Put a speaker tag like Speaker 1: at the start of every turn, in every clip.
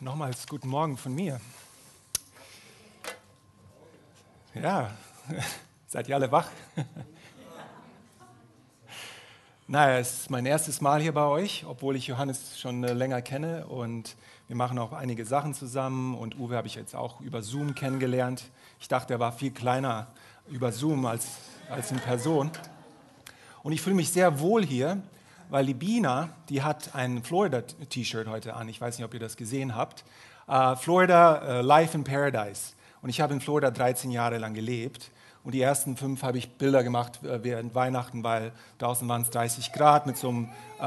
Speaker 1: Nochmals guten Morgen von mir. Ja, seid ihr alle wach? Naja, es ist mein erstes Mal hier bei euch, obwohl ich Johannes schon länger kenne und wir machen auch einige Sachen zusammen und Uwe habe ich jetzt auch über Zoom kennengelernt. Ich dachte, er war viel kleiner über Zoom als in Person. Und ich fühle mich sehr wohl hier, weil die Bina, die hat ein Florida-T-Shirt heute an. Ich weiß nicht, ob ihr das gesehen habt. Florida, Life in Paradise. Und ich habe in Florida 13 Jahre lang gelebt. Und die ersten 5 habe ich Bilder gemacht während Weihnachten, weil draußen waren es 30 Grad mit so einem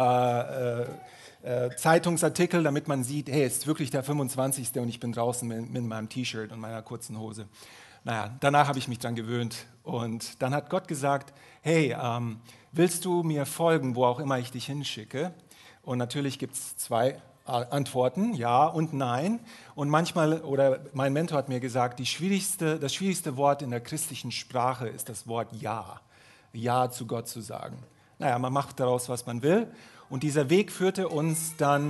Speaker 1: Zeitungsartikel, damit man sieht, hey, es ist wirklich der 25. und ich bin draußen mit meinem T-Shirt und meiner kurzen Hose. Naja, danach habe ich mich dran gewöhnt. Und dann hat Gott gesagt, hey, willst du mir folgen, wo auch immer ich dich hinschicke? Und natürlich gibt es 2 Antworten, ja und nein. Und manchmal, oder mein Mentor hat mir gesagt, das schwierigste Wort in der christlichen Sprache ist das Wort Ja. Ja zu Gott zu sagen. Naja, man macht daraus, was man will. Und dieser Weg führte uns dann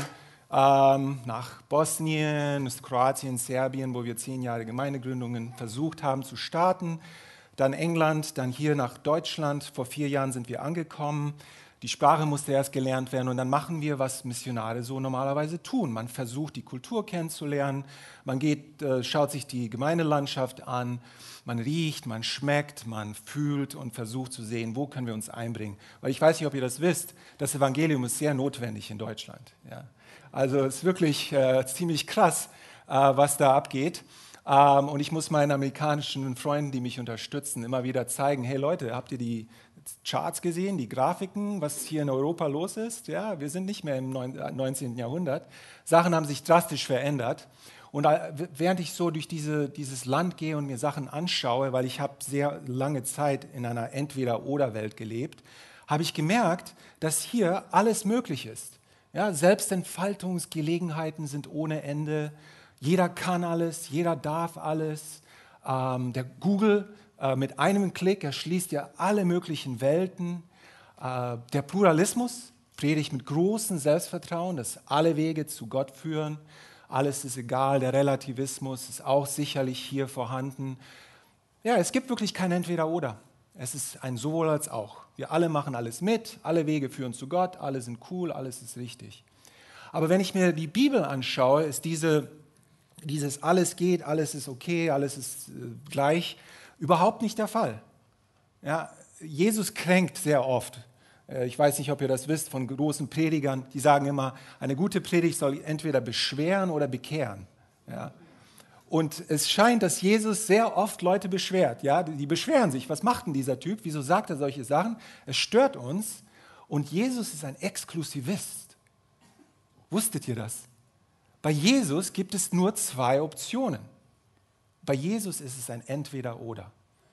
Speaker 1: nach Bosnien, Kroatien, Serbien, wo wir 10 Jahre Gemeindegründungen versucht haben zu starten. Dann England, dann hier nach Deutschland. Vor 4 Jahren sind wir angekommen. Die Sprache musste erst gelernt werden und dann machen wir, was Missionare so normalerweise tun. Man versucht, die Kultur kennenzulernen, man geht, schaut sich die Gemeindelandschaft an, man riecht, man schmeckt, man fühlt und versucht zu sehen, wo können wir uns einbringen. Weil ich weiß nicht, ob ihr das wisst, das Evangelium ist sehr notwendig in Deutschland. Ja. Also es ist wirklich ziemlich krass, was da abgeht. Und ich muss meinen amerikanischen Freunden, die mich unterstützen, immer wieder zeigen, hey Leute, habt ihr die Charts gesehen, die Grafiken, was hier in Europa los ist? Ja, wir sind nicht mehr im 19. Jahrhundert. Sachen haben sich drastisch verändert. Und während ich so durch dieses Land gehe und mir Sachen anschaue, weil ich habe sehr lange Zeit in einer Entweder-oder-Welt gelebt, habe ich gemerkt, dass hier alles möglich ist. Ja, Selbstentfaltungsgelegenheiten sind ohne Ende. Jeder kann alles, jeder darf alles. Der Google mit einem Klick erschließt ja alle möglichen Welten. Der Pluralismus predigt mit großem Selbstvertrauen, dass alle Wege zu Gott führen. Alles ist egal. Der Relativismus ist auch sicherlich hier vorhanden. Ja, es gibt wirklich kein Entweder-oder. Es ist ein sowohl als auch. Wir alle machen alles mit, alle Wege führen zu Gott, alle sind cool, alles ist richtig. Aber wenn ich mir die Bibel anschaue, ist dieses alles geht, alles ist okay, alles ist gleich, überhaupt nicht der Fall. Ja, Jesus kränkt sehr oft. Ich weiß nicht, ob ihr das wisst von großen Predigern, die sagen immer, eine gute Predigt soll entweder beschweren oder bekehren. Ja. Und es scheint, dass Jesus sehr oft Leute beschwert. Ja. Die beschweren sich, was macht denn dieser Typ, wieso sagt er solche Sachen? Es stört uns und Jesus ist ein Exklusivist. Wusstet ihr das? Bei Jesus gibt es nur 2 Optionen. Bei Jesus ist es ein Entweder-Oder.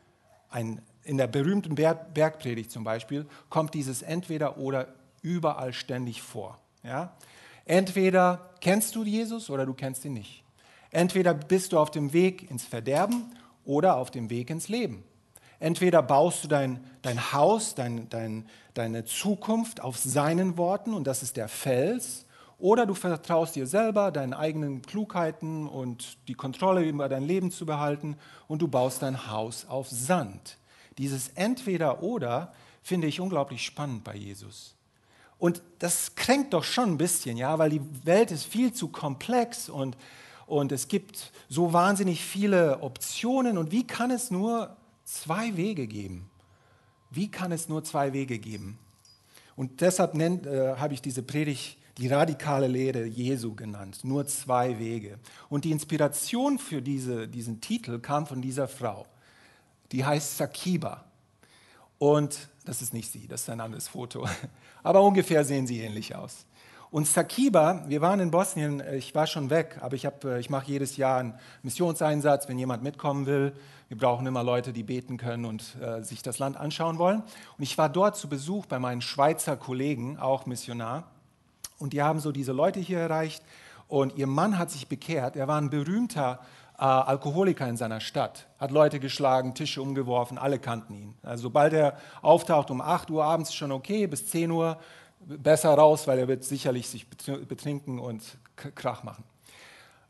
Speaker 1: In der berühmten Bergpredigt zum Beispiel kommt dieses Entweder-Oder überall ständig vor. Ja? Entweder kennst du Jesus oder du kennst ihn nicht. Entweder bist du auf dem Weg ins Verderben oder auf dem Weg ins Leben. Entweder baust du dein Haus, deine Zukunft auf seinen Worten und das ist der Fels, oder du vertraust dir selber, deinen eigenen Klugheiten und die Kontrolle über dein Leben zu behalten und du baust dein Haus auf Sand. Dieses Entweder-Oder finde ich unglaublich spannend bei Jesus. Und das kränkt doch schon ein bisschen, ja, weil die Welt ist viel zu komplex und es gibt so wahnsinnig viele Optionen. Und wie kann es nur 2 Wege geben? Wie kann es nur 2 Wege geben? Und deshalb habe ich diese Predigt die radikale Lehre Jesu genannt, nur 2 Wege. Und die Inspiration für diesen Titel kam von dieser Frau, die heißt Sakiba. Und das ist nicht sie, das ist ein anderes Foto, aber ungefähr sehen sie ähnlich aus. Und Sakiba, wir waren in Bosnien, ich war schon weg, aber ich mache jedes Jahr einen Missionseinsatz, wenn jemand mitkommen will. Wir brauchen immer Leute, die beten können und sich das Land anschauen wollen. Und ich war dort zu Besuch bei meinen Schweizer Kollegen, auch Missionar. Und die haben so diese Leute hier erreicht und ihr Mann hat sich bekehrt. Er war ein berühmter Alkoholiker in seiner Stadt, hat Leute geschlagen, Tische umgeworfen, alle kannten ihn. Also sobald er auftaucht um 8 Uhr abends ist schon okay, bis 10 Uhr besser raus, weil er wird sicherlich sich betrinken und Krach machen.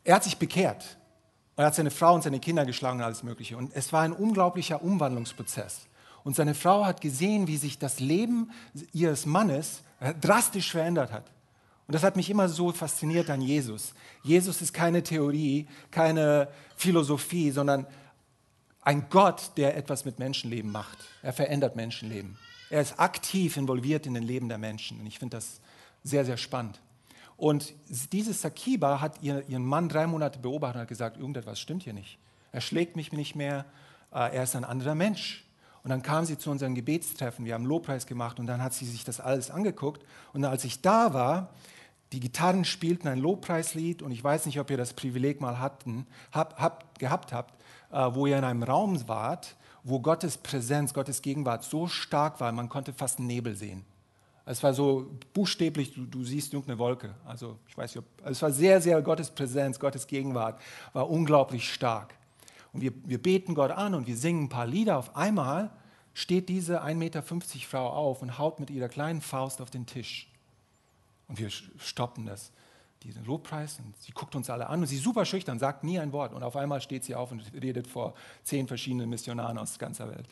Speaker 1: Er hat sich bekehrt. Er hat seine Frau und seine Kinder geschlagen und alles Mögliche. Und es war ein unglaublicher Umwandlungsprozess. Und seine Frau hat gesehen, wie sich das Leben ihres Mannes drastisch verändert hat. Und das hat mich immer so fasziniert an Jesus. Jesus ist keine Theorie, keine Philosophie, sondern ein Gott, der etwas mit Menschenleben macht. Er verändert Menschenleben. Er ist aktiv involviert in den Leben der Menschen. Und ich finde das sehr, sehr spannend. Und diese Sakiba hat ihren Mann 3 Monate beobachtet und hat gesagt, irgendetwas stimmt hier nicht. Er schlägt mich nicht mehr, er ist ein anderer Mensch. Und dann kam sie zu unseren Gebetstreffen, wir haben Lobpreis gemacht und dann hat sie sich das alles angeguckt. Und als ich da war, die Gitarren spielten ein Lobpreislied und ich weiß nicht, ob ihr das Privileg mal gehabt habt, wo ihr in einem Raum wart, wo Gottes Präsenz, Gottes Gegenwart so stark war, man konnte fast einen Nebel sehen. Es war so buchstäblich, du siehst irgendeine Wolke. Also ich weiß nicht, es war sehr, sehr Gottes Präsenz, Gottes Gegenwart war unglaublich stark. Und wir beten Gott an und wir singen ein paar Lieder. Auf einmal steht diese 1,50 Meter Frau auf und haut mit ihrer kleinen Faust auf den Tisch. Und wir stoppen diesen Lobpreis und sie guckt uns alle an und sie ist super schüchtern, sagt nie ein Wort. Und auf einmal steht sie auf und redet vor 10 verschiedenen Missionaren aus ganzer Welt.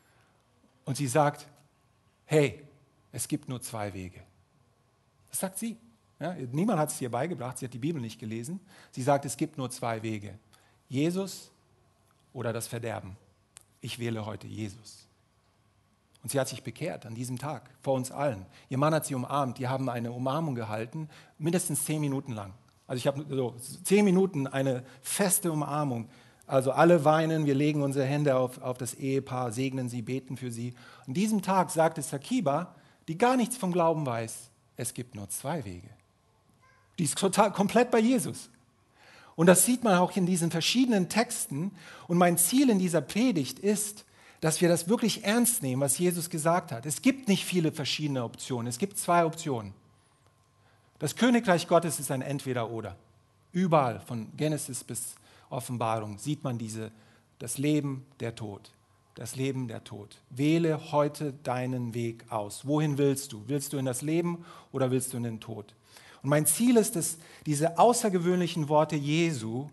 Speaker 1: Und sie sagt, hey, es gibt nur 2 Wege. Das sagt sie. Ja, niemand hat es ihr beigebracht, sie hat die Bibel nicht gelesen. Sie sagt, es gibt nur 2 Wege. Jesus oder das Verderben. Ich wähle heute Jesus. Und sie hat sich bekehrt an diesem Tag, vor uns allen. Ihr Mann hat sie umarmt, die haben eine Umarmung gehalten, mindestens 10 Minuten lang. Also ich habe so 10 Minuten eine feste Umarmung. Also alle weinen, wir legen unsere Hände auf das Ehepaar, segnen sie, beten für sie. An diesem Tag sagte Sakiba, die gar nichts vom Glauben weiß, es gibt nur 2 Wege. Die ist komplett bei Jesus. Und das sieht man auch in diesen verschiedenen Texten. Und mein Ziel in dieser Predigt ist, dass wir das wirklich ernst nehmen, was Jesus gesagt hat. Es gibt nicht viele verschiedene Optionen. Es gibt 2 Optionen. Das Königreich Gottes ist ein Entweder-Oder. Überall, von Genesis bis Offenbarung, sieht man das Leben, der Tod. Das Leben, der Tod. Wähle heute deinen Weg aus. Wohin willst du? Willst du in das Leben oder willst du in den Tod? Und mein Ziel ist es, diese außergewöhnlichen Worte Jesu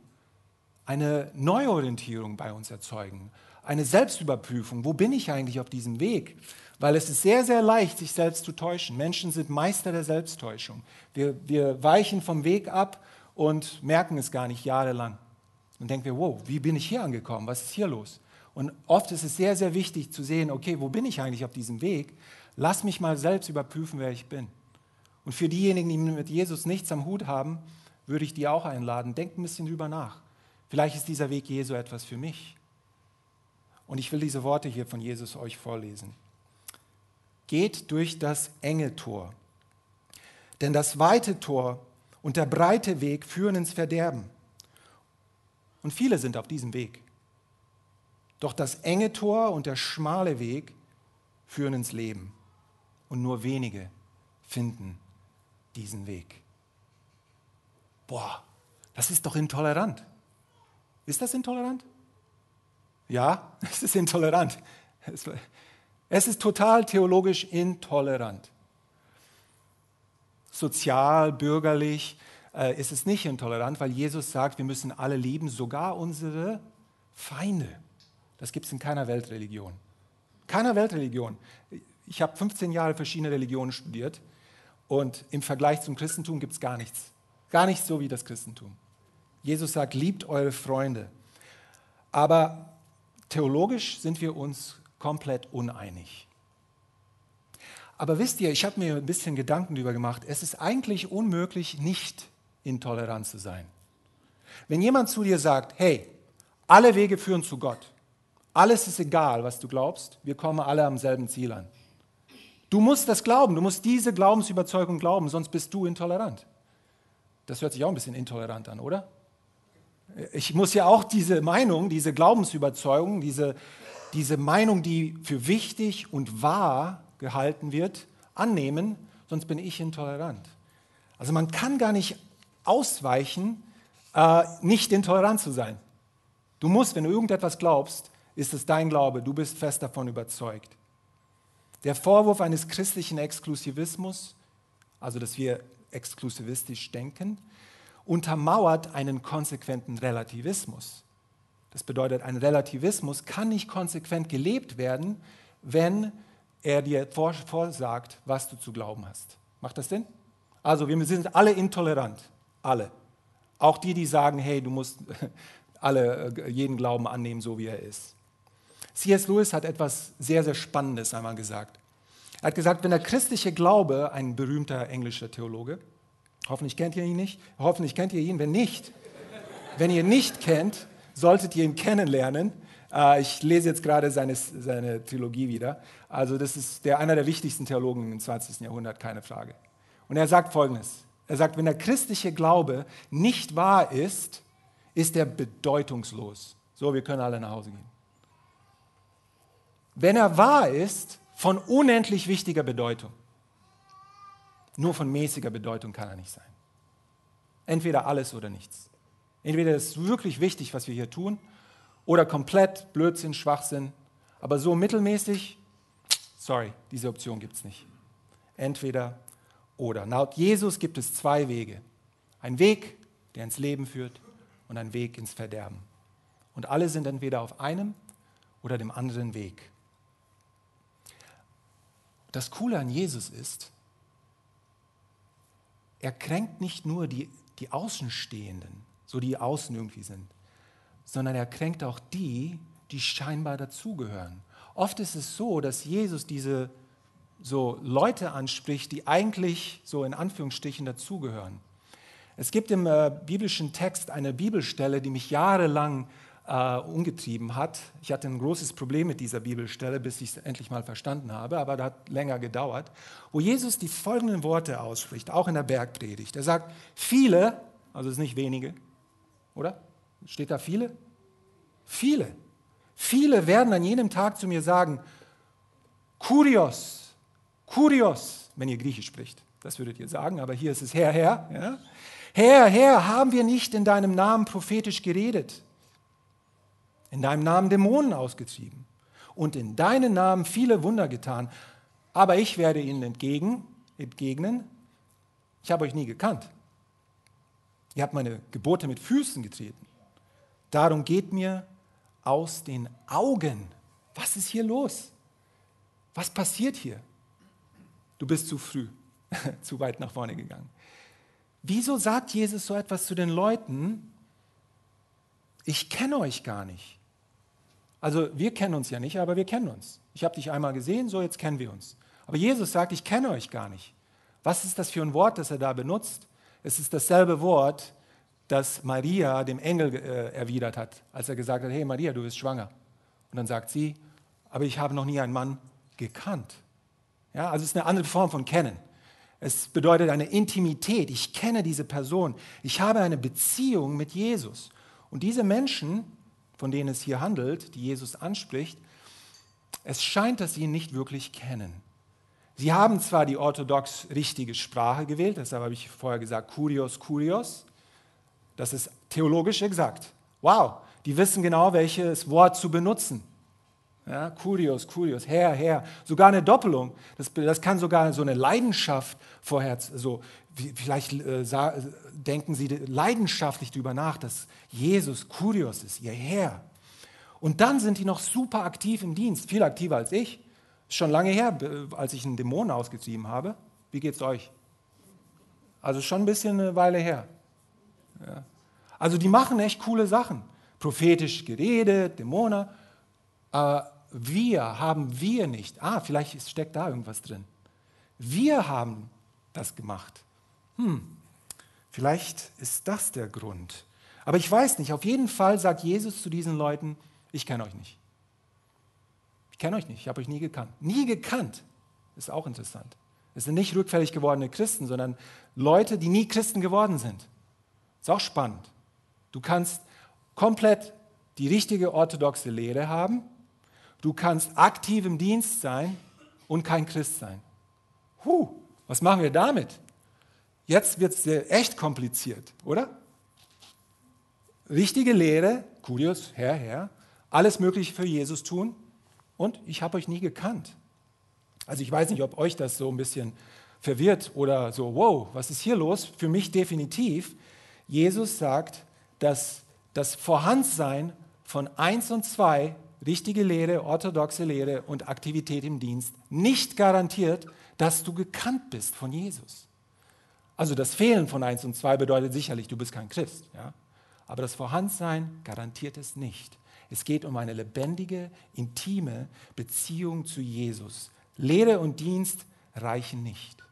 Speaker 1: eine Neuorientierung bei uns erzeugen. Eine Selbstüberprüfung. Wo bin ich eigentlich auf diesem Weg? Weil es ist sehr, sehr leicht, sich selbst zu täuschen. Menschen sind Meister der Selbsttäuschung. Wir weichen vom Weg ab und merken es gar nicht jahrelang. Und denken wir, wow, wie bin ich hier angekommen? Was ist hier los? Und oft ist es sehr, sehr wichtig zu sehen, okay, wo bin ich eigentlich auf diesem Weg? Lass mich mal selbst überprüfen, wer ich bin. Und für diejenigen, die mit Jesus nichts am Hut haben, würde ich die auch einladen. Denkt ein bisschen drüber nach. Vielleicht ist dieser Weg Jesu etwas für mich. Und ich will diese Worte hier von Jesus euch vorlesen. Geht durch das enge Tor, denn das weite Tor und der breite Weg führen ins Verderben. Und viele sind auf diesem Weg. Doch das enge Tor und der schmale Weg führen ins Leben. Und nur wenige finden diesen Weg. Boah, das ist doch intolerant. Ist das intolerant? Ja, es ist intolerant. Es ist total theologisch intolerant. Sozial, bürgerlich ist es nicht intolerant, weil Jesus sagt, wir müssen alle lieben, sogar unsere Feinde. Das gibt es in keiner Weltreligion. Keiner Weltreligion. Ich habe 15 Jahre verschiedene Religionen studiert und im Vergleich zum Christentum gibt es gar nichts. Gar nichts so wie das Christentum. Jesus sagt, liebt eure Freunde. Aber theologisch sind wir uns komplett uneinig. Aber wisst ihr, ich habe mir ein bisschen Gedanken darüber gemacht, es ist eigentlich unmöglich, nicht intolerant zu sein. Wenn jemand zu dir sagt, hey, alle Wege führen zu Gott, alles ist egal, was du glaubst, wir kommen alle am selben Ziel an. Du musst das glauben, du musst diese Glaubensüberzeugung glauben, sonst bist du intolerant. Das hört sich auch ein bisschen intolerant an, oder? Ich muss ja auch diese Meinung, diese Glaubensüberzeugung, diese Meinung, die für wichtig und wahr gehalten wird, annehmen, sonst bin ich intolerant. Also man kann gar nicht ausweichen, nicht intolerant zu sein. Du musst, wenn du irgendetwas glaubst, ist es dein Glaube, du bist fest davon überzeugt. Der Vorwurf eines christlichen Exklusivismus, also dass wir exklusivistisch denken, untermauert einen konsequenten Relativismus. Das bedeutet, ein Relativismus kann nicht konsequent gelebt werden, wenn er dir vorsagt, was du zu glauben hast. Macht das Sinn? Also wir sind alle intolerant, alle. Auch die sagen, hey, du musst jeden Glauben annehmen, so wie er ist. C.S. Lewis hat etwas sehr, sehr Spannendes einmal gesagt. Er hat gesagt, wenn der christliche Glaube, ein berühmter englischer Theologe, hoffentlich kennt ihr ihn nicht, hoffentlich kennt ihr ihn, wenn nicht, wenn ihr ihn nicht kennt, solltet ihr ihn kennenlernen. Ich lese jetzt gerade seine Trilogie wieder. Also das ist einer der wichtigsten Theologen im 20. Jahrhundert, keine Frage. Und er sagt Folgendes. Er sagt, wenn der christliche Glaube nicht wahr ist, ist er bedeutungslos. So, wir können alle nach Hause gehen. Wenn er wahr ist, von unendlich wichtiger Bedeutung. Nur von mäßiger Bedeutung kann er nicht sein. Entweder alles oder nichts. Entweder ist es wirklich wichtig, was wir hier tun, oder komplett Blödsinn, Schwachsinn. Aber so mittelmäßig, sorry, diese Option gibt es nicht. Entweder oder. Laut Jesus gibt es zwei Wege. Ein Weg, der ins Leben führt, und ein Weg ins Verderben. Und alle sind entweder auf einem oder dem anderen Weg. Das Coole an Jesus ist, er kränkt nicht nur die Außenstehenden, so die außen irgendwie sind, sondern er kränkt auch die scheinbar dazugehören. Oft ist es so, dass Jesus diese so Leute anspricht, die eigentlich so in Anführungsstrichen dazugehören. Es gibt im biblischen Text eine Bibelstelle, die mich jahrelang umgetrieben hat. Ich hatte ein großes Problem mit dieser Bibelstelle, bis ich es endlich mal verstanden habe, aber das hat länger gedauert, wo Jesus die folgenden Worte ausspricht, auch in der Bergpredigt. Er sagt, viele, also es ist nicht wenige, oder? Steht da viele? Viele. Viele werden an jenem Tag zu mir sagen, Kurios, Kurios, wenn ihr Griechisch spricht. Das würdet ihr sagen, aber hier ist es Herr, Herr. Ja? Herr, Herr, haben wir nicht in deinem Namen prophetisch geredet? In deinem Namen Dämonen ausgetrieben und in deinem Namen viele Wunder getan. Aber ich werde ihnen entgegnen, ich habe euch nie gekannt. Ihr habt meine Gebote mit Füßen getreten. Darum geht mir aus den Augen. Was ist hier los? Was passiert hier? Du bist zu früh, zu weit nach vorne gegangen. Wieso sagt Jesus so etwas zu den Leuten? Ich kenne euch gar nicht. Also wir kennen uns ja nicht, aber wir kennen uns. Ich habe dich einmal gesehen, so jetzt kennen wir uns. Aber Jesus sagt, ich kenne euch gar nicht. Was ist das für ein Wort, das er da benutzt? Es ist dasselbe Wort, das Maria dem Engel erwidert hat, als er gesagt hat, hey Maria, du bist schwanger. Und dann sagt sie, aber ich habe noch nie einen Mann gekannt. Ja, also es ist eine andere Form von kennen. Es bedeutet eine Intimität. Ich kenne diese Person. Ich habe eine Beziehung mit Jesus. Und diese Menschen, von denen es hier handelt, die Jesus anspricht, es scheint, dass sie ihn nicht wirklich kennen. Sie haben zwar die orthodox richtige Sprache gewählt, deshalb habe ich vorher gesagt, Kurios, Kurios. Das ist theologisch exakt. Wow, die wissen genau, welches Wort zu benutzen. Ja, Kurios, Kurios, Herr, Herr. Sogar eine Doppelung. Das kann sogar so eine Leidenschaft vorher, so, vielleicht denken Sie leidenschaftlich darüber nach, dass Jesus Kurios ist, ihr Herr. Und dann sind die noch super aktiv im Dienst, viel aktiver als ich. Ist schon lange her, als ich einen Dämon ausgetrieben habe. Wie geht's euch? Also schon ein bisschen eine Weile her. Ja. Also die machen echt coole Sachen. Prophetisch geredet, Dämonen. Aber haben wir nicht. Vielleicht steckt da irgendwas drin. Wir haben das gemacht. Vielleicht ist das der Grund. Aber ich weiß nicht. Auf jeden Fall sagt Jesus zu diesen Leuten, ich kenne euch nicht. Ich kenne euch nicht. Ich habe euch nie gekannt. Nie gekannt. Ist auch interessant. Es sind nicht rückfällig gewordene Christen, sondern Leute, die nie Christen geworden sind. Ist auch spannend. Du kannst komplett die richtige orthodoxe Lehre haben. Du kannst aktiv im Dienst sein und kein Christ sein. Was machen wir damit? Jetzt wird es echt kompliziert, oder? Richtige Lehre, Kurios, Herr, Herr, alles Mögliche für Jesus tun und ich habe euch nie gekannt. Also ich weiß nicht, ob euch das so ein bisschen verwirrt oder so, wow, was ist hier los? Für mich definitiv. Jesus sagt, dass das Vorhandensein von 1 und 2, richtige Lehre, orthodoxe Lehre und Aktivität im Dienst, nicht garantiert, dass du gekannt bist von Jesus. Also das Fehlen von 1 und 2 bedeutet sicherlich, du bist kein Christ. Ja? Aber das Vorhandensein garantiert es nicht. Es geht um eine lebendige, intime Beziehung zu Jesus. Lehre und Dienst reichen nicht.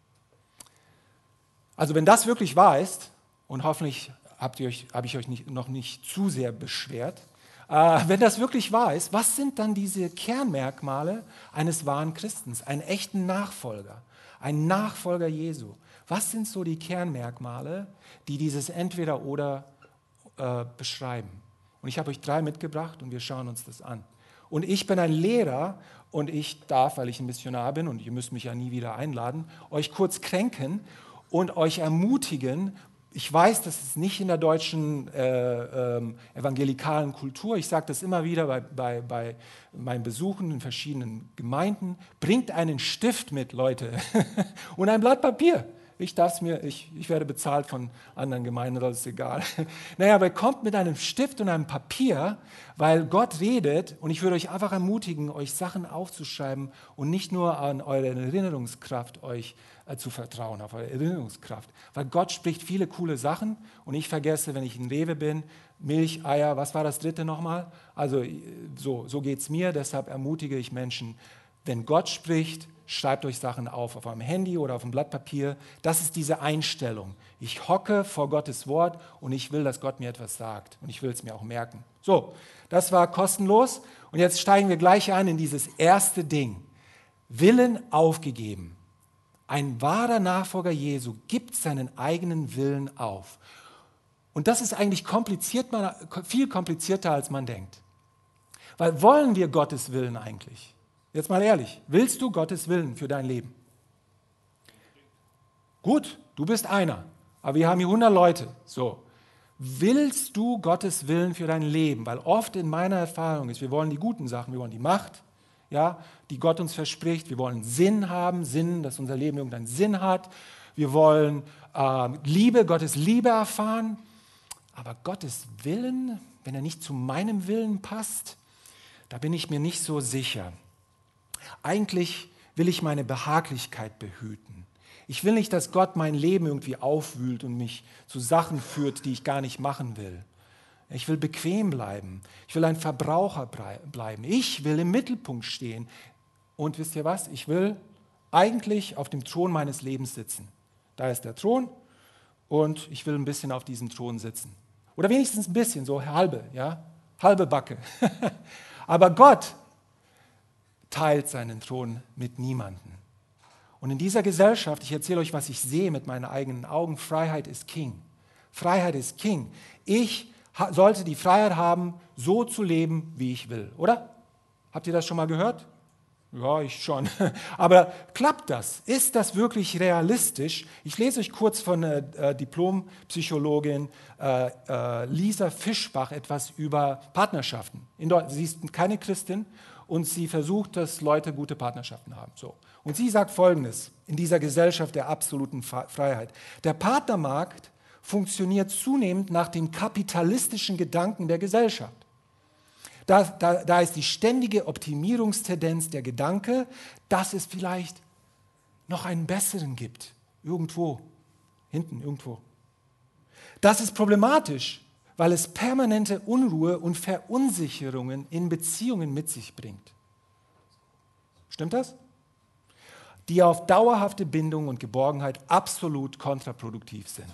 Speaker 1: Also wenn das wirklich wahr ist, und hoffentlich habe ich euch noch nicht zu sehr beschwert, wenn das wirklich wahr ist, was sind dann diese Kernmerkmale eines wahren Christens, einen echten Nachfolger, ein Nachfolger Jesu? Was sind so die Kernmerkmale, die dieses Entweder-Oder beschreiben? Und ich habe euch 3 mitgebracht und wir schauen uns das an. Und ich bin ein Lehrer und ich darf, weil ich ein Missionar bin und ihr müsst mich ja nie wieder einladen, euch kurz kränken und euch ermutigen. Ich weiß, das ist nicht in der deutschen evangelikalen Kultur. Ich sage das immer wieder bei meinen Besuchen in verschiedenen Gemeinden. Bringt einen Stift mit, Leute, und ein Blatt Papier. Ich werde bezahlt von anderen Gemeinden, das ist egal. Naja, aber kommt mit einem Stift und einem Papier, weil Gott redet und ich würde euch einfach ermutigen, euch Sachen aufzuschreiben und nicht nur an eure Erinnerungskraft euch zu vertrauen, auf eure Erinnerungskraft. Weil Gott spricht viele coole Sachen und ich vergesse, wenn ich in Rewe bin, Milch, Eier, was war das 3. nochmal? Also so geht es mir, deshalb ermutige ich Menschen, wenn Gott spricht, schreibt euch Sachen auf eurem Handy oder auf einem Blatt Papier. Das ist diese Einstellung. Ich hocke vor Gottes Wort und ich will, dass Gott mir etwas sagt. Und ich will es mir auch merken. So, das war kostenlos. Und jetzt steigen wir gleich ein in dieses erste Ding. Willen aufgegeben. Ein wahrer Nachfolger Jesu gibt seinen eigenen Willen auf. Und das ist eigentlich viel komplizierter, als man denkt. Weil wollen wir Gottes Willen eigentlich? Jetzt mal ehrlich, willst du Gottes Willen für dein Leben? Gut, du bist einer, aber wir haben hier 100 Leute. So, willst du Gottes Willen für dein Leben? Weil oft in meiner Erfahrung ist, wir wollen die guten Sachen, wir wollen die Macht, ja, die Gott uns verspricht. Wir wollen Sinn haben, dass unser Leben irgendeinen Sinn hat. Wir wollen Gottes Liebe erfahren. Aber Gottes Willen, wenn er nicht zu meinem Willen passt, da bin ich mir nicht so sicher. Eigentlich will ich meine Behaglichkeit behüten. Ich will nicht, dass Gott mein Leben irgendwie aufwühlt und mich zu Sachen führt, die ich gar nicht machen will. Ich will bequem bleiben. Ich will ein Verbraucher bleiben. Ich will im Mittelpunkt stehen. Und wisst ihr was? Ich will eigentlich auf dem Thron meines Lebens sitzen. Da ist der Thron und ich will ein bisschen auf diesem Thron sitzen. Oder wenigstens ein bisschen, so halbe, ja? Halbe Backe. Aber Gott teilt seinen Thron mit niemandem. Und in dieser Gesellschaft, ich erzähle euch, was ich sehe mit meinen eigenen Augen, Freiheit ist King. Freiheit ist King. Ich sollte die Freiheit haben, so zu leben, wie ich will, oder? Habt ihr das schon mal gehört? Ja, ich schon. Aber klappt das? Ist das wirklich realistisch? Ich lese euch kurz von Diplompsychologin Lisa Fischbach etwas über Partnerschaften. Sie ist keine Christin und sie versucht, dass Leute gute Partnerschaften haben. So. Und sie sagt Folgendes in dieser Gesellschaft der absoluten Freiheit. Der Partnermarkt funktioniert zunehmend nach dem kapitalistischen Gedanken der Gesellschaft. Da ist die ständige Optimierungstendenz der Gedanke, dass es vielleicht noch einen besseren gibt. Irgendwo, hinten, irgendwo. Das ist problematisch, weil es permanente Unruhe und Verunsicherungen in Beziehungen mit sich bringt. Stimmt das? Die auf dauerhafte Bindung und Geborgenheit absolut kontraproduktiv sind.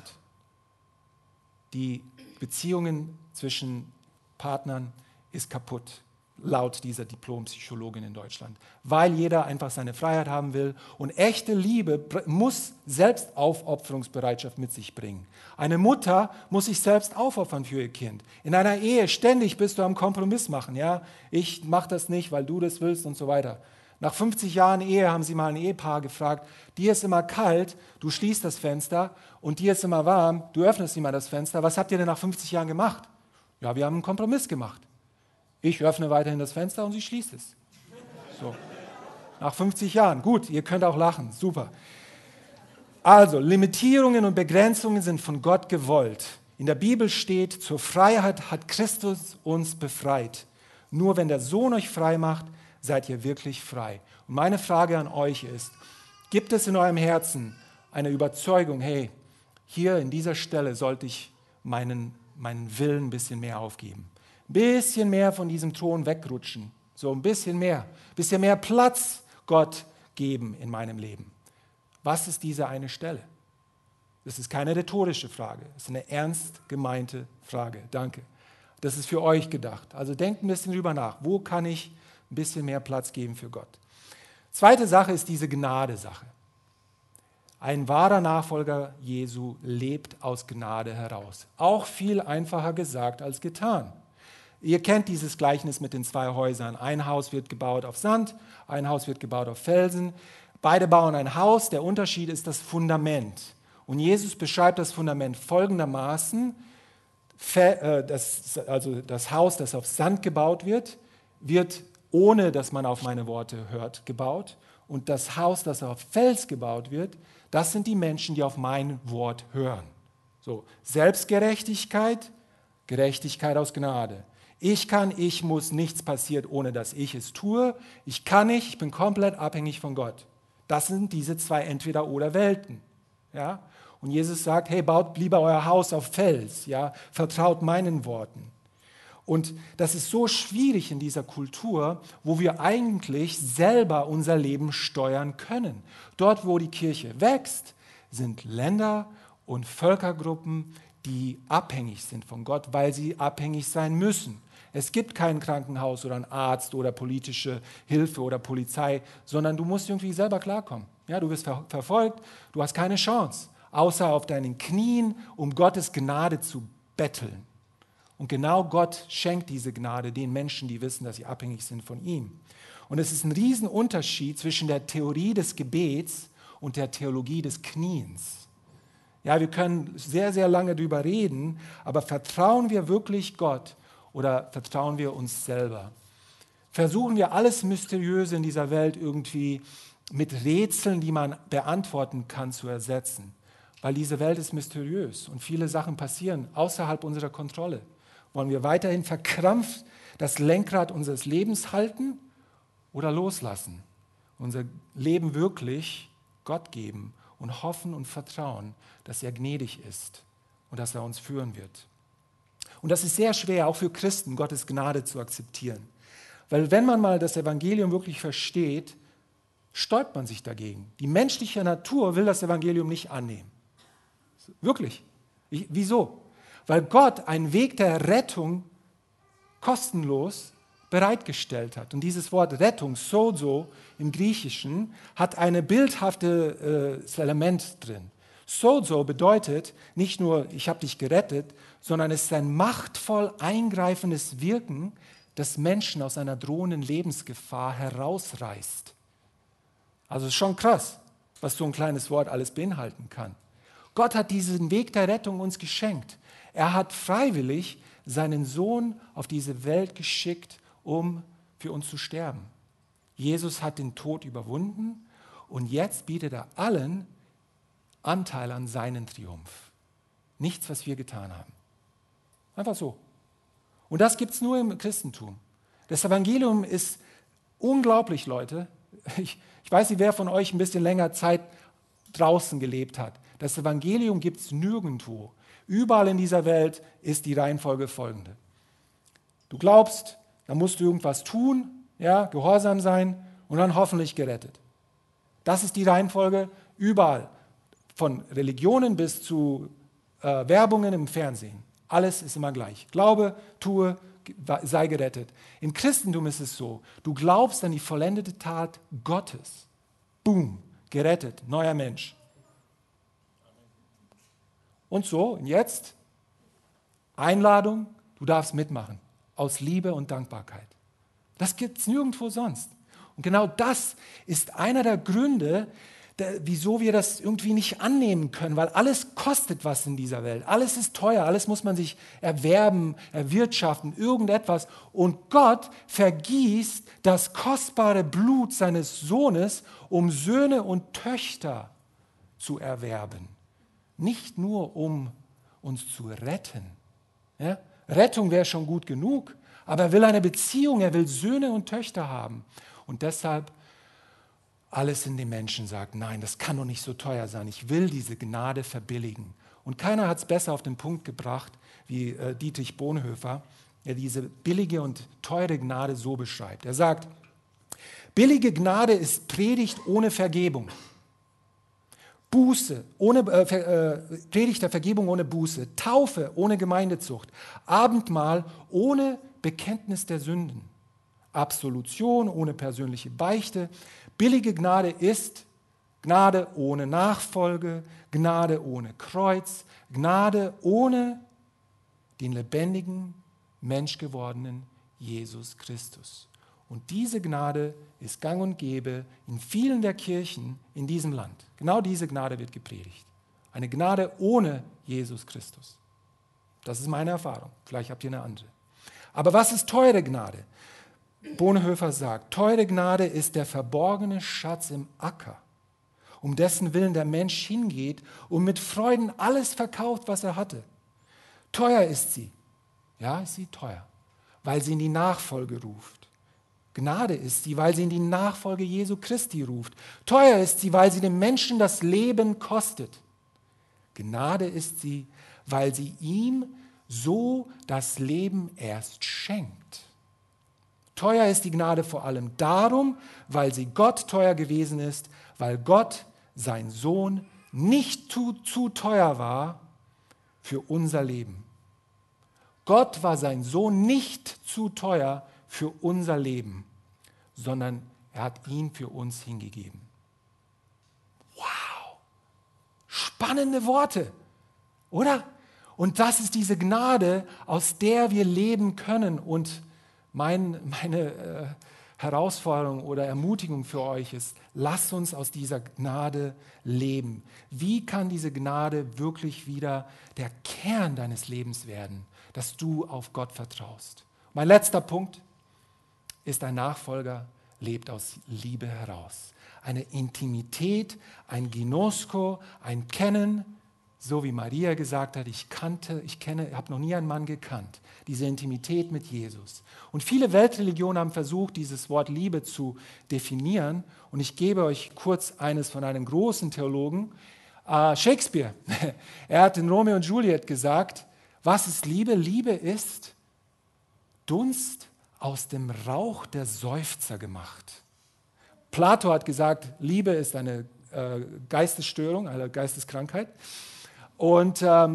Speaker 1: Die Beziehungen zwischen Partnern ist kaputt, laut dieser Diplompsychologin in Deutschland, weil jeder einfach seine Freiheit haben will und echte Liebe muss Selbstaufopferungsbereitschaft mit sich bringen. Eine Mutter muss sich selbst aufopfern für ihr Kind. In einer Ehe ständig bist du am Kompromiss machen, ja, ich mache das nicht, weil du das willst und so weiter. Nach 50 Jahren Ehe haben sie mal ein Ehepaar gefragt, dir ist immer kalt, du schließt das Fenster und dir ist immer warm, du öffnest immer das Fenster. Was habt ihr denn nach 50 Jahren gemacht? Ja, wir haben einen Kompromiss gemacht. Ich öffne weiterhin das Fenster und sie schließt es. So. Nach 50 Jahren. Gut, ihr könnt auch lachen. Super. Also, Limitierungen und Begrenzungen sind von Gott gewollt. In der Bibel steht, zur Freiheit hat Christus uns befreit. Nur wenn der Sohn euch frei macht, seid ihr wirklich frei. Und meine Frage an euch ist, gibt es in eurem Herzen eine Überzeugung, hey, hier in dieser Stelle sollte ich meinen Willen ein bisschen mehr aufgeben. Ein bisschen mehr von diesem Thron wegrutschen. So ein bisschen mehr Platz Gott geben in meinem Leben. Was ist diese eine Stelle? Das ist keine rhetorische Frage, das ist eine ernst gemeinte Frage. Danke. Das ist für euch gedacht. Also denkt ein bisschen drüber nach. Wo kann ich ein bisschen mehr Platz geben für Gott? Zweite Sache ist diese Gnade-Sache. Ein wahrer Nachfolger Jesu lebt aus Gnade heraus. Auch viel einfacher gesagt als getan. Ihr kennt dieses Gleichnis mit den 2 Häusern. Ein Haus wird gebaut auf Sand, ein Haus wird gebaut auf Felsen. Beide bauen ein Haus, der Unterschied ist das Fundament. Und Jesus beschreibt das Fundament folgendermaßen: das Haus, das auf Sand gebaut wird, wird, ohne dass man auf meine Worte hört, gebaut. Und das Haus, das auf Fels gebaut wird, das sind die Menschen, die auf mein Wort hören. So, Selbstgerechtigkeit, Gerechtigkeit aus Gnade. Ich muss, nichts passiert, ohne dass ich es tue. Ich kann nicht, ich bin komplett abhängig von Gott. Das sind diese 2 Entweder-oder-Welten. Ja? Und Jesus sagt, hey, baut lieber euer Haus auf Fels, ja? Vertraut meinen Worten. Und das ist so schwierig in dieser Kultur, wo wir eigentlich selber unser Leben steuern können. Dort, wo die Kirche wächst, sind Länder und Völkergruppen, die abhängig sind von Gott, weil sie abhängig sein müssen. Es gibt kein Krankenhaus oder einen Arzt oder politische Hilfe oder Polizei, sondern du musst irgendwie selber klarkommen. Ja, du wirst verfolgt, du hast keine Chance, außer auf deinen Knien, um Gottes Gnade zu betteln. Und genau Gott schenkt diese Gnade den Menschen, die wissen, dass sie abhängig sind von ihm. Und es ist ein Riesenunterschied zwischen der Theorie des Gebets und der Theologie des Kniens. Ja, wir können sehr, sehr lange darüber reden, aber vertrauen wir wirklich Gott oder vertrauen wir uns selber? Versuchen wir alles Mysteriöse in dieser Welt irgendwie mit Rätseln, die man beantworten kann, zu ersetzen? Weil diese Welt ist mysteriös und viele Sachen passieren außerhalb unserer Kontrolle. Wollen wir weiterhin verkrampft das Lenkrad unseres Lebens halten oder loslassen? Unser Leben wirklich Gott geben und hoffen und vertrauen, dass er gnädig ist und dass er uns führen wird. Und das ist sehr schwer, auch für Christen, Gottes Gnade zu akzeptieren. Weil wenn man mal das Evangelium wirklich versteht, sträubt man sich dagegen. Die menschliche Natur will das Evangelium nicht annehmen. Wirklich. Wieso? Weil Gott einen Weg der Rettung kostenlos bereitgestellt hat. Und dieses Wort Rettung, sozo im Griechischen, hat ein bildhaftes Element drin. Sozo bedeutet nicht nur, ich habe dich gerettet, sondern es ist ein machtvoll eingreifendes Wirken, das Menschen aus einer drohenden Lebensgefahr herausreißt. Also es ist schon krass, was so ein kleines Wort alles beinhalten kann. Gott hat diesen Weg der Rettung uns geschenkt. Er hat freiwillig seinen Sohn auf diese Welt geschickt, um für uns zu sterben. Jesus hat den Tod überwunden und jetzt bietet er allen Anteil an seinen Triumph. Nichts, was wir getan haben. Einfach so. Und das gibt es nur im Christentum. Das Evangelium ist unglaublich, Leute. Ich weiß nicht, wer von euch ein bisschen länger Zeit draußen gelebt hat. Das Evangelium gibt es nirgendwo. Überall in dieser Welt ist die Reihenfolge folgende. Du glaubst, dann musst du irgendwas tun, ja, gehorsam sein und dann hoffentlich gerettet. Das ist die Reihenfolge überall. Von Religionen bis zu Werbungen im Fernsehen. Alles ist immer gleich. Glaube, tue, sei gerettet. Im Christentum ist es so, du glaubst an die vollendete Tat Gottes. Boom, gerettet, neuer Mensch. Und so, und jetzt Einladung, du darfst mitmachen, aus Liebe und Dankbarkeit. Das gibt es nirgendwo sonst. Und genau das ist einer der Gründe, wieso wir das irgendwie nicht annehmen können, weil alles kostet was in dieser Welt. Alles ist teuer, alles muss man sich erwerben, erwirtschaften, irgendetwas. Und Gott vergießt das kostbare Blut seines Sohnes, um Söhne und Töchter zu erwerben. Nicht nur um uns zu retten. Ja? Rettung wäre schon gut genug, aber er will eine Beziehung, er will Söhne und Töchter haben. Und deshalb alles in dem Menschen sagt, nein, das kann doch nicht so teuer sein, ich will diese Gnade verbilligen. Und keiner hat es besser auf den Punkt gebracht wie Dietrich Bonhoeffer, der diese billige und teure Gnade so beschreibt. Er sagt, billige Gnade ist Predigt ohne Vergebung. Predigt der Vergebung ohne Buße, Taufe ohne Gemeindezucht, Abendmahl ohne Bekenntnis der Sünden, Absolution ohne persönliche Beichte. Billige Gnade ist Gnade ohne Nachfolge, Gnade ohne Kreuz, Gnade ohne den lebendigen, menschgewordenen Jesus Christus. Und diese Gnade ist gang und gäbe in vielen der Kirchen in diesem Land. Genau diese Gnade wird gepredigt. Eine Gnade ohne Jesus Christus. Das ist meine Erfahrung. Vielleicht habt ihr eine andere. Aber was ist teure Gnade? Bonhoeffer sagt, teure Gnade ist der verborgene Schatz im Acker, um dessen Willen der Mensch hingeht und mit Freuden alles verkauft, was er hatte. Teuer ist sie. Ja, ist sie teuer, weil sie in die Nachfolge ruft. Gnade ist sie, weil sie in die Nachfolge Jesu Christi ruft. Teuer ist sie, weil sie dem Menschen das Leben kostet. Gnade ist sie, weil sie ihm so das Leben erst schenkt. Teuer ist die Gnade vor allem darum, weil sie Gott teuer gewesen ist, weil Gott, sein Sohn, nicht zu teuer war für unser Leben. Gott war sein Sohn nicht zu teuer für unser Leben, sondern er hat ihn für uns hingegeben. Wow! Spannende Worte, oder? Und das ist diese Gnade, aus der wir leben können. Und meine Herausforderung oder Ermutigung für euch ist, lasst uns aus dieser Gnade leben. Wie kann diese Gnade wirklich wieder der Kern deines Lebens werden, dass du auf Gott vertraust? Mein letzter Punkt ist, ein Nachfolger lebt aus Liebe heraus. Eine Intimität, ein Ginosko, ein Kennen, so wie Maria gesagt hat, ich habe noch nie einen Mann gekannt. Diese Intimität mit Jesus. Und viele Weltreligionen haben versucht, dieses Wort Liebe zu definieren. Und ich gebe euch kurz eines von einem großen Theologen, Shakespeare. Er hat in Romeo und Juliet gesagt, was ist Liebe? Liebe ist Dunst aus dem Rauch der Seufzer gemacht. Plato hat gesagt, Liebe ist eine Geistesstörung, eine Geisteskrankheit. Und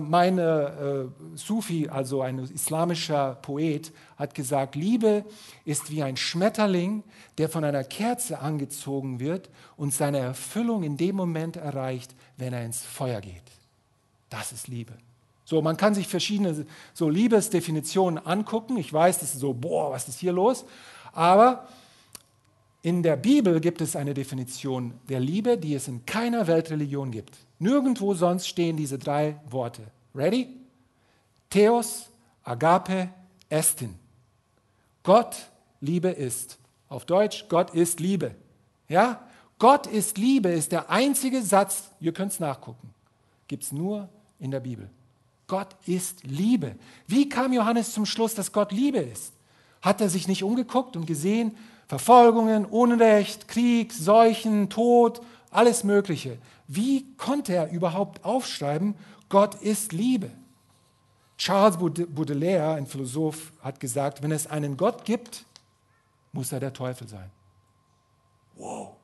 Speaker 1: Sufi, also ein islamischer Poet, hat gesagt, Liebe ist wie ein Schmetterling, der von einer Kerze angezogen wird und seine Erfüllung in dem Moment erreicht, wenn er ins Feuer geht. Das ist Liebe. So, man kann sich verschiedene so Liebesdefinitionen angucken. Ich weiß, das ist so, boah, was ist hier los? Aber in der Bibel gibt es eine Definition der Liebe, die es in keiner Weltreligion gibt. Nirgendwo sonst stehen diese drei Worte. Ready? Theos, Agape, Estin. Gott, Liebe ist. Auf Deutsch, Gott ist Liebe. Ja? Gott ist Liebe ist der einzige Satz, ihr könnt es nachgucken, gibt es nur in der Bibel. Gott ist Liebe. Wie kam Johannes zum Schluss, dass Gott Liebe ist? Hat er sich nicht umgeguckt und gesehen, Verfolgungen, Unrecht, Krieg, Seuchen, Tod, alles Mögliche. Wie konnte er überhaupt aufschreiben, Gott ist Liebe? Charles Baudelaire, ein Philosoph, hat gesagt, wenn es einen Gott gibt, muss er der Teufel sein. Wow.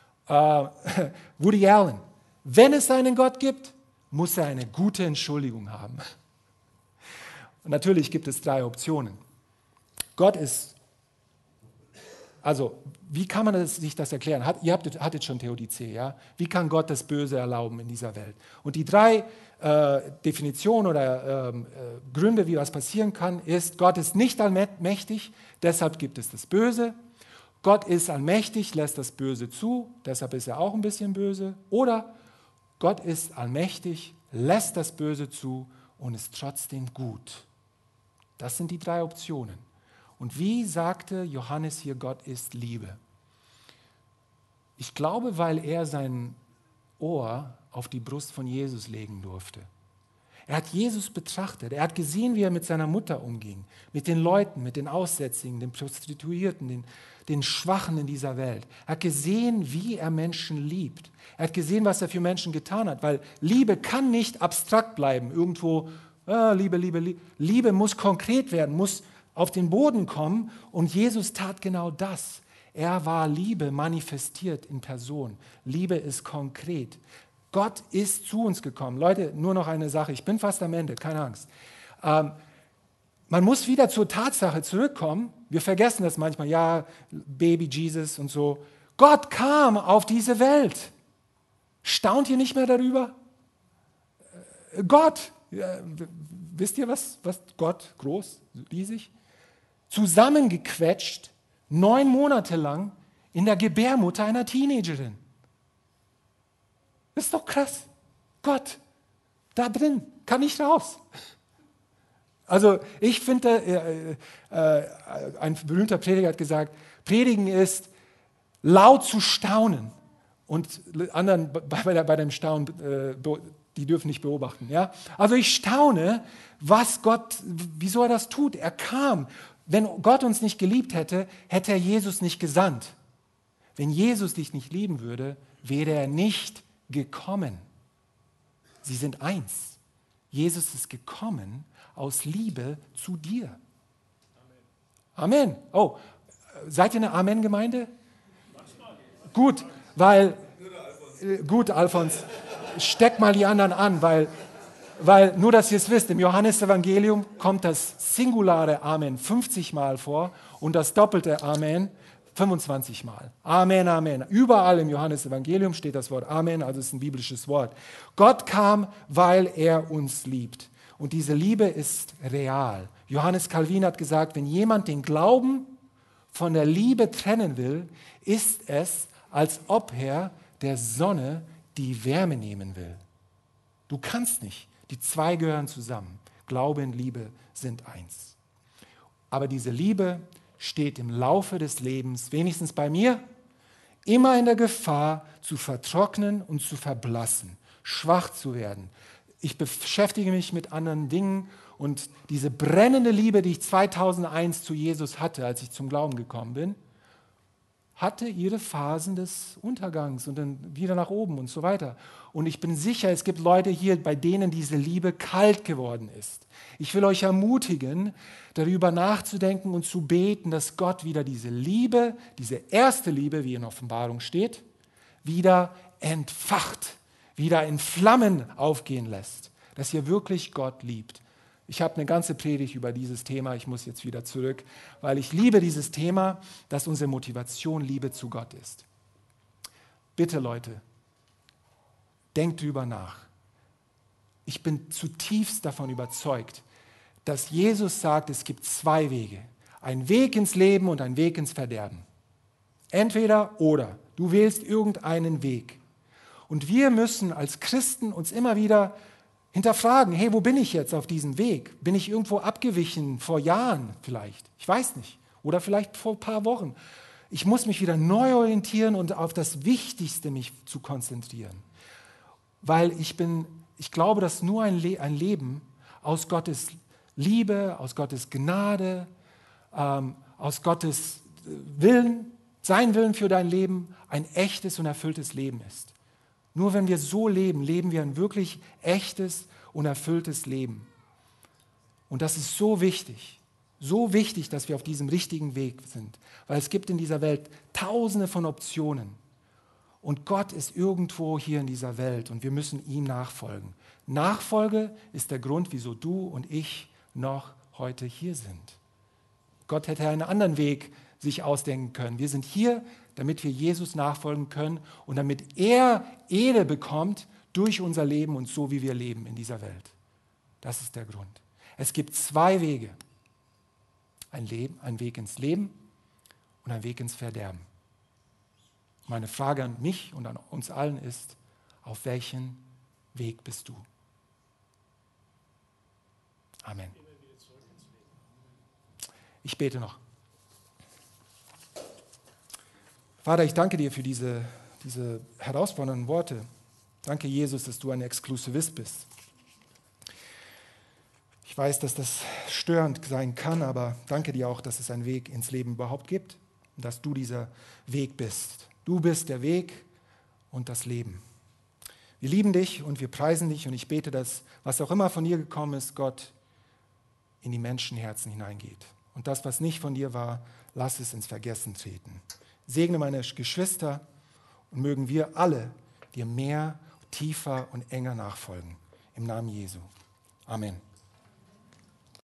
Speaker 1: Woody Allen, wenn es einen Gott gibt, muss er eine gute Entschuldigung haben. Und natürlich gibt es drei Optionen. Gott ist, also wie kann man sich das erklären? Ihr hattet schon Theodizee, ja? Wie kann Gott das Böse erlauben in dieser Welt? Und die drei Definitionen oder Gründe, wie was passieren kann, ist, Gott ist nicht allmächtig, deshalb gibt es das Böse. Gott ist allmächtig, lässt das Böse zu, deshalb ist er auch ein bisschen böse. Oder Gott ist allmächtig, lässt das Böse zu und ist trotzdem gut. Das sind die drei Optionen. Und wie sagte Johannes hier, Gott ist Liebe? Ich glaube, weil er sein Ohr auf die Brust von Jesus legen durfte. Er hat Jesus betrachtet. Er hat gesehen, wie er mit seiner Mutter umging, mit den Leuten, mit den Aussätzigen, den Prostituierten, den Schwachen in dieser Welt. Er hat gesehen, wie er Menschen liebt. Er hat gesehen, was er für Menschen getan hat, weil Liebe kann nicht abstrakt bleiben, irgendwo, Liebe, Liebe, Liebe. Liebe muss konkret werden, muss auf den Boden kommen und Jesus tat genau das. Er war Liebe manifestiert in Person. Liebe ist konkret. Gott ist zu uns gekommen. Leute, nur noch eine Sache, ich bin fast am Ende, keine Angst. Man muss wieder zur Tatsache zurückkommen. Wir vergessen das manchmal, ja, Baby Jesus und so. Gott kam auf diese Welt. Staunt ihr nicht mehr darüber? Gott, wisst ihr was Gott, groß, riesig, zusammengequetscht, 9 Monate lang in der Gebärmutter einer Teenagerin. Das ist doch krass. Gott, da drin, kann nicht raus. Also ich finde, ein berühmter Prediger hat gesagt, Predigen ist laut zu staunen. Und anderen bei dem Staunen, die dürfen nicht beobachten. Ja? Also ich staune, was Gott, wieso er das tut. Er kam. Wenn Gott uns nicht geliebt hätte, hätte er Jesus nicht gesandt. Wenn Jesus dich nicht lieben würde, wäre er nicht gekommen. Sie sind eins. Jesus ist gekommen aus Liebe zu dir. Amen. Oh, seid ihr eine Amen-Gemeinde? Gut, gut, Alfons, steck mal die anderen an, weil nur, dass ihr es wisst, im Johannesevangelium kommt das singulare Amen 50 Mal vor und das doppelte Amen 25 Mal. Amen, Amen. Überall im Johannesevangelium steht das Wort Amen, also es ist ein biblisches Wort. Gott kam, weil er uns liebt. Und diese Liebe ist real. Johannes Calvin hat gesagt, wenn jemand den Glauben von der Liebe trennen will, ist es, als ob er der Sonne die Wärme nehmen will. Du kannst nicht. Die zwei gehören zusammen. Glaube und Liebe sind eins. Aber diese Liebe steht im Laufe des Lebens, wenigstens bei mir, immer in der Gefahr, zu vertrocknen und zu verblassen, schwach zu werden. Ich beschäftige mich mit anderen Dingen und diese brennende Liebe, die ich 2001 zu Jesus hatte, als ich zum Glauben gekommen bin, hatte ihre Phasen des Untergangs und dann wieder nach oben und so weiter. Und ich bin sicher, es gibt Leute hier, bei denen diese Liebe kalt geworden ist. Ich will euch ermutigen, darüber nachzudenken und zu beten, dass Gott wieder diese Liebe, diese erste Liebe, wie in Offenbarung steht, wieder entfacht, wieder in Flammen aufgehen lässt, dass ihr wirklich Gott liebt. Ich habe eine ganze Predigt über dieses Thema, ich muss jetzt wieder zurück, weil ich liebe dieses Thema, dass unsere Motivation Liebe zu Gott ist. Bitte Leute, denkt drüber nach. Ich bin zutiefst davon überzeugt, dass Jesus sagt, es gibt 2 Wege. Ein Weg ins Leben und ein Weg ins Verderben. Entweder oder. Du wählst irgendeinen Weg. Und wir müssen als Christen uns immer wieder hinterfragen, hey, wo bin ich jetzt auf diesem Weg? Bin ich irgendwo abgewichen vor Jahren vielleicht? Ich weiß nicht. Oder vielleicht vor ein paar Wochen. Ich muss mich wieder neu orientieren und auf das Wichtigste mich zu konzentrieren. Weil ich glaube, dass nur ein Leben aus Gottes Liebe, aus Gottes Gnade, aus Gottes Willen, sein Willen für dein Leben, ein echtes und erfülltes Leben ist. Nur wenn wir so leben, leben wir ein wirklich echtes und erfülltes Leben. Und das ist so wichtig, dass wir auf diesem richtigen Weg sind. Weil es gibt in dieser Welt tausende von Optionen. Und Gott ist irgendwo hier in dieser Welt und wir müssen ihm nachfolgen. Nachfolge ist der Grund, wieso du und ich noch heute hier sind. Gott hätte einen anderen Weg sich ausdenken können. Wir sind hier, damit wir Jesus nachfolgen können und damit er Ehre bekommt durch unser Leben und so, wie wir leben in dieser Welt. Das ist der Grund. Es gibt 2 Wege. Ein Weg ins Leben und ein Weg ins Verderben. Meine Frage an mich und an uns allen ist, auf welchen Weg bist du? Amen. Ich bete noch. Vater, ich danke dir für diese herausfordernden Worte. Danke, Jesus, dass du ein Exklusivist bist. Ich weiß, dass das störend sein kann, aber danke dir auch, dass es einen Weg ins Leben überhaupt gibt und dass du dieser Weg bist. Du bist der Weg und das Leben. Wir lieben dich und wir preisen dich und ich bete, dass was auch immer von dir gekommen ist, Gott, in die Menschenherzen hineingeht. Und das, was nicht von dir war, lass es ins Vergessen treten. Segne meine Geschwister und mögen wir alle dir mehr, tiefer und enger nachfolgen. Im Namen Jesu. Amen.